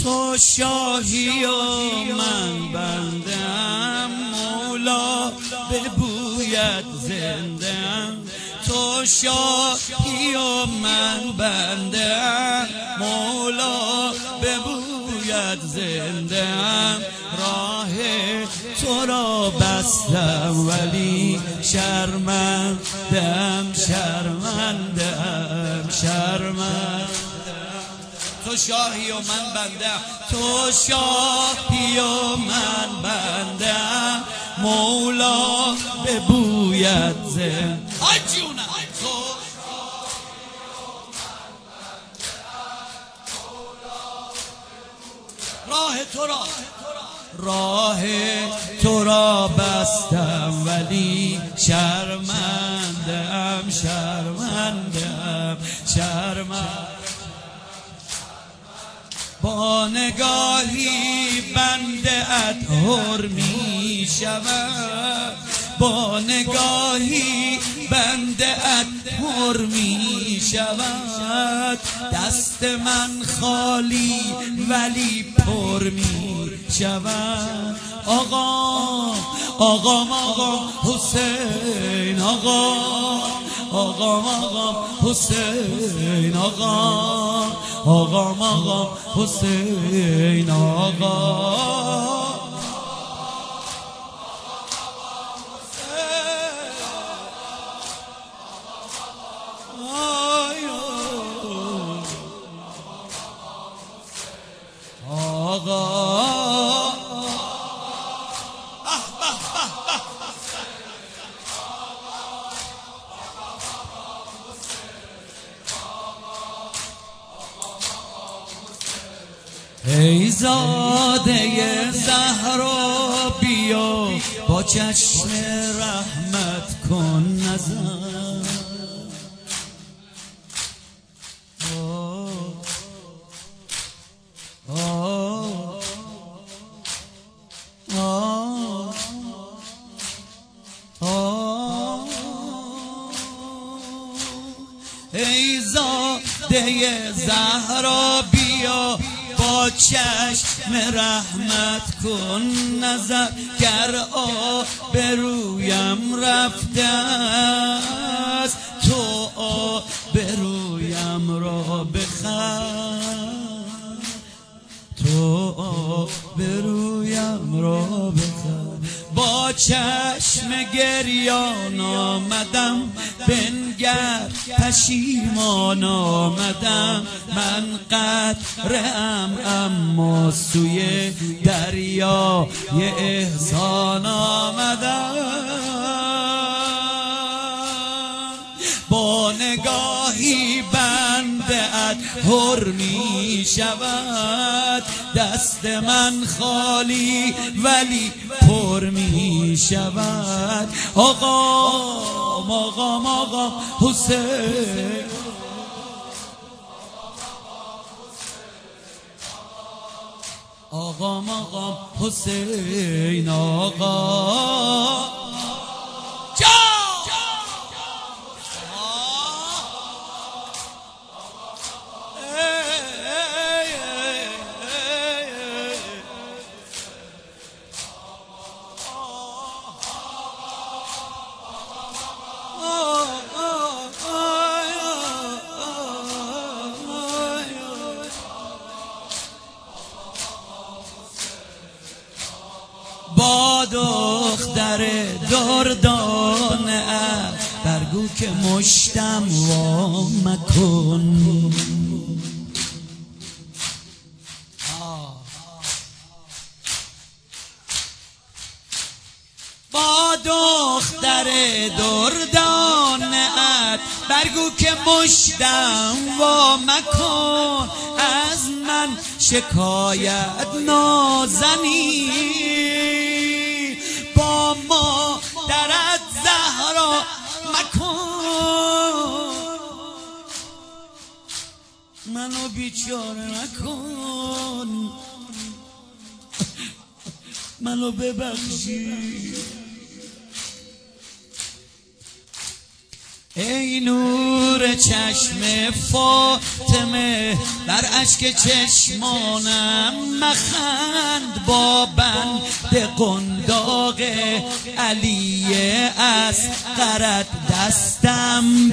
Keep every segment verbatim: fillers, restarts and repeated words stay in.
تو شاهی و من بندم، مولا به بویت زندم. تو شاهی و من بندم، مولا به بویت زندم. راه تو را بستم ولی شرمندم، شرمندم، شرمندم. تو شاهی و من بندم، تو شاهی و من بندم، مولا به بویت زندم. راه تو را راه تو را بستم ولی شرمندم، شرمندم، شرمندم. با نگاهی بنده ات حر می شود، با نگاهی بنده ات حر می شود. دست من خالی ولی پر می شود. آقا آقا آقا حسین، آقا آقا آقا حسین، آقا آقا آقا حسین، آقا. ای زاده زهرا بیا، با چشم رحمت کن نظر. آه آه آه. ای زاده زهرا بیا، با چشم رحمت کن نظر. گر آبرویم رفته است، تو آبرویم را بخر، تو آبرویم را بخر. با چشم گریان آمدم، بنگر پشیمان آمدم. من قطره‌ام اما سوی دریای احسان آمدم. با نگاهی بنده ات حر می شود. دست من خالی ولی پر می شود. آقا آقا آقا حسین، آقا آقا حسین، آقا. با دختر دردانه برگو که مشتم وا مکن. با دختر دردانه برگو که مشتم وا مکن. از من شکایت نازنی، با مادرت زهرا مکن. منو بیچاره نکن، منو ببخشی. ای نور چشم فاطمه بر اشک چشمانم مخند، با بند قنداق علی اصغرت دستم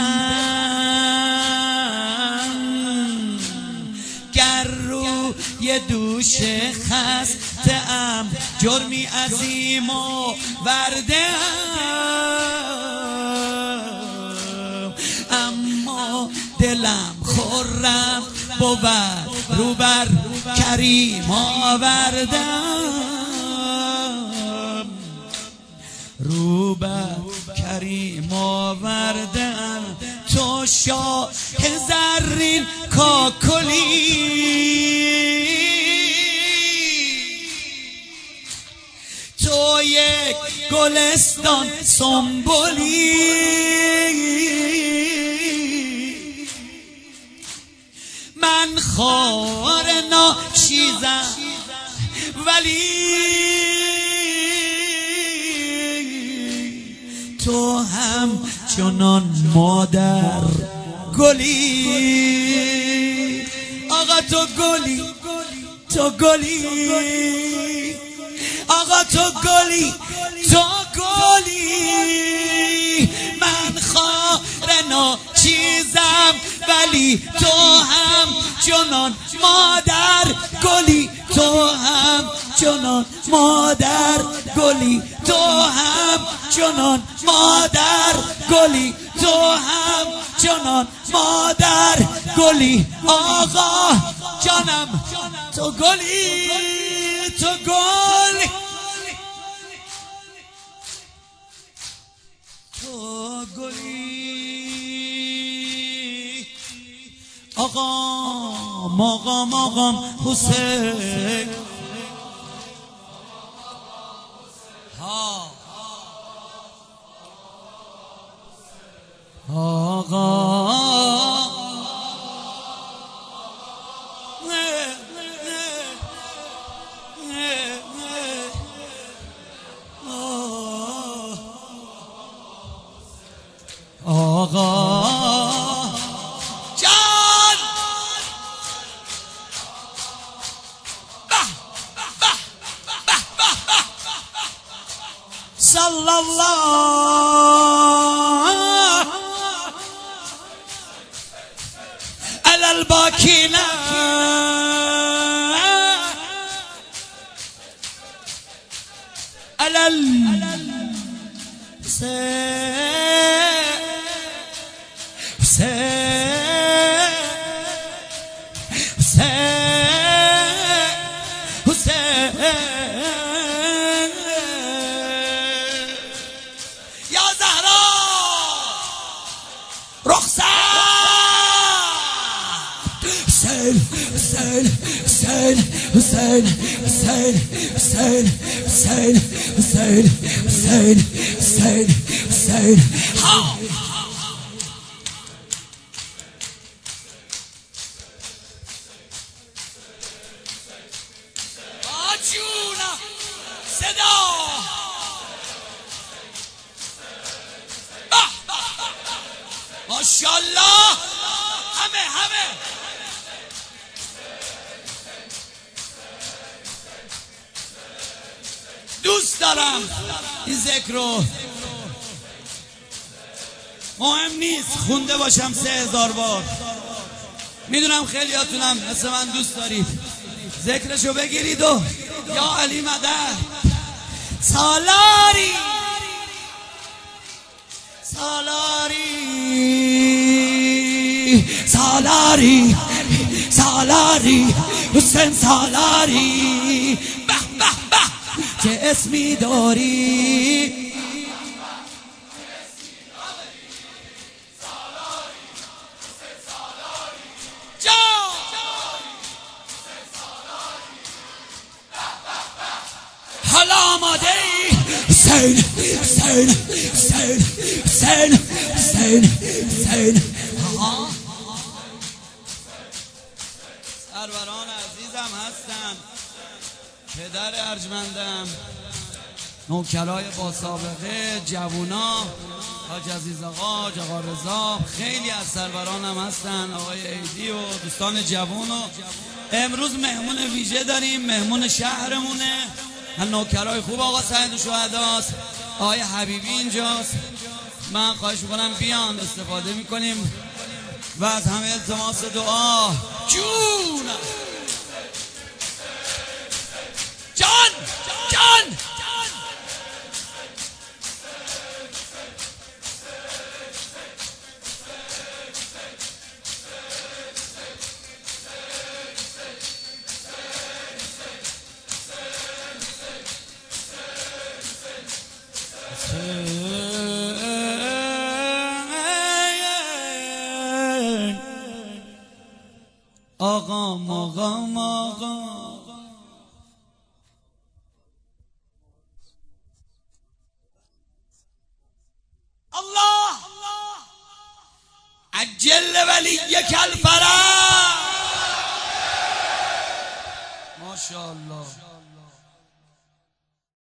ببند. گر روی دوش خسته ام جرمی عظیم آورده ام، اما دلم خرم بود رو بر کریم آوردم، رو بر کریم آوردم. تو شاه زرین کاکلی، تو یک گلستان سنبولی، من خار ناچیزم ولی تو هم چنان مادر گلی. آقا تو گلی، تو گلی، آقا تو گلی، تو گلی، من خار ناچیزم ولی تو هم چنان مادر گلی، تو هم چنان مادر گلی، تو هم چنان مادر گلی، تو هم چنان مادر گلی. آقا جانم تو گلی، تو گلی، تو گلی. آقا مقام آقام حسین، ها آقا آقا جان صلی الله علی الباکین علی حسین حسین حسین حسین حسین حسین حسین حسین حسین ها آجونا صدا ماشاءالله همه همه دوست دارم این ذکر رو. مهم نیست خونده باشم سه هزار بار، میدونم خیلیاتونم مثل من دوست دارید ذکرشو بگیرید و یا علی مدد سالاری سالاری سالاری سالاری حسین سالاری به به به چه اسمی داری حالا آماده ای حسین حسین حسین حسین حسین حسین سروران عزیزم هستن، پدر ارجمندم نوکرای با سابقه، جوونا، حاج عزیز آقا، آقا رضا، خیلی از سروران هم هستن، آقای ایدی و دوستان جوون. و امروز مهمون ویژه داریم، مهمون شهرمونه، نوکرای خوب آقا سید الشهداست، آقای حبیبی اینجاست. من خواهش میکنم بیان، استفاده میکنیم و از همه التماس دعا. جون جان جان آقا مقام آقا الله عجل ولیک الفرج. ماشاءالله.